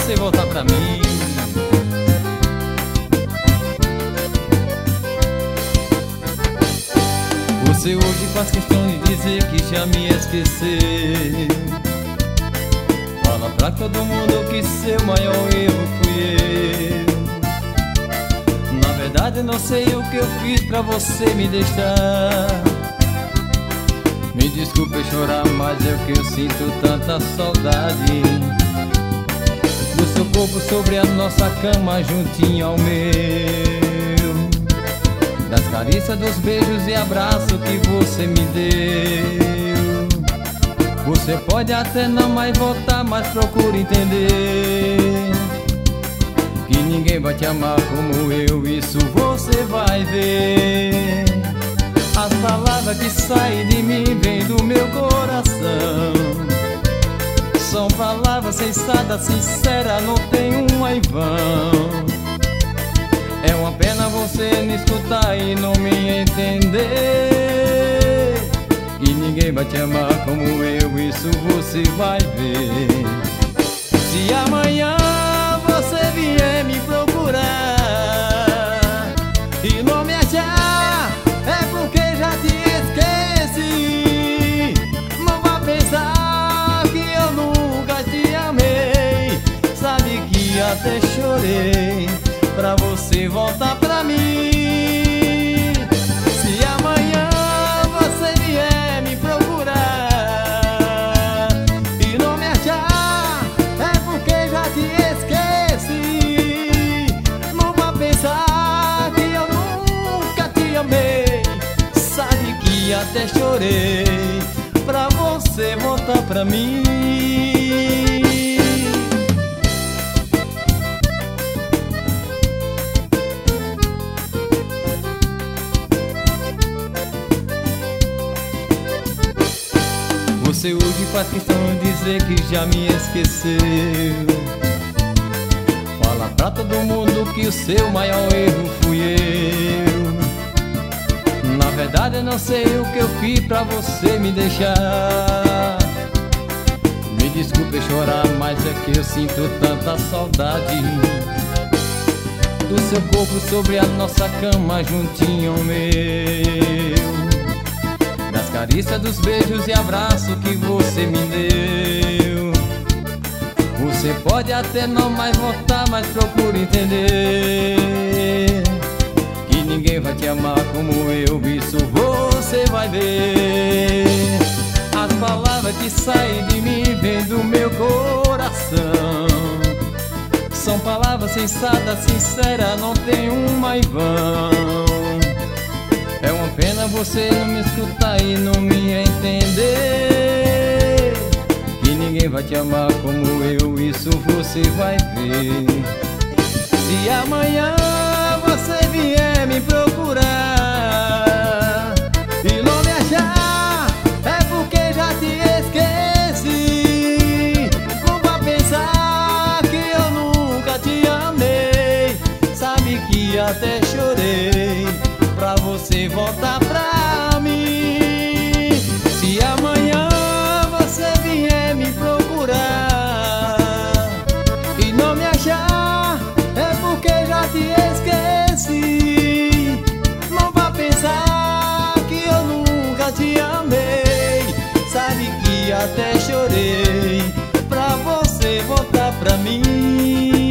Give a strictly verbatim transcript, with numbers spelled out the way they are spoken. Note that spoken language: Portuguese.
você voltar pra mim. Você hoje faz questão de dizer que já me esqueceu. Fala pra todo mundo que seu maior erro fui eu. Na verdade não sei o que eu fiz pra você me deixar. Me desculpe chorar, mas é que eu sinto tanta saudade do seu corpo sobre a nossa cama juntinho ao meu, das carícias, dos beijos e abraços que você me deu. Você pode até não mais voltar, mas procure entender que ninguém vai te amar como eu, isso você vai ver. As palavras que saem de mim vêm do meu coração. São palavras sensatas, sinceras, não tem um em vão. É uma pena você me escutar e não me entender que ninguém vai te amar como eu, isso você vai ver. Se amanhã você vier me procurar e não me achar, é porque já te esqueci. Não vá pensar que eu nunca te amei. Sabe que até chorei pra você voltar pra mim. Se amanhã você vier me procurar e não me achar, é porque já te esqueci. Não vá pensar que eu nunca te amei. Sabe que até chorei pra você voltar pra mim. Você hoje faz questão de dizer que já me esqueceu. Fala pra todo mundo que o seu maior erro fui eu. Na verdade eu não sei o que eu fiz pra você me deixar. Me desculpe chorar, mas é que eu sinto tanta saudade do seu corpo sobre a nossa cama juntinho ao meu, das carícias, dos beijos e abraços que você me deu. Você pode até não mais voltar, mas procure entender que ninguém vai te amar como eu, isso você vai ver. As palavras que saem de mim vêm do meu coração. São palavras sensatas, sinceras, não tem uma em vão. É uma pena você não me escutar e não me entender que ninguém vai te amar como eu, isso você vai ver. Se amanhã você vier me procurar e não me achar, é porque já te esqueci. Não vá pensar que eu nunca te amei. Sabe que até chorei pra você voltar pra mim. Se amanhã você vier me procurar e não me achar, é porque já te esqueci. Não vá pensar que eu nunca te amei. Sabe que até chorei pra você voltar pra mim.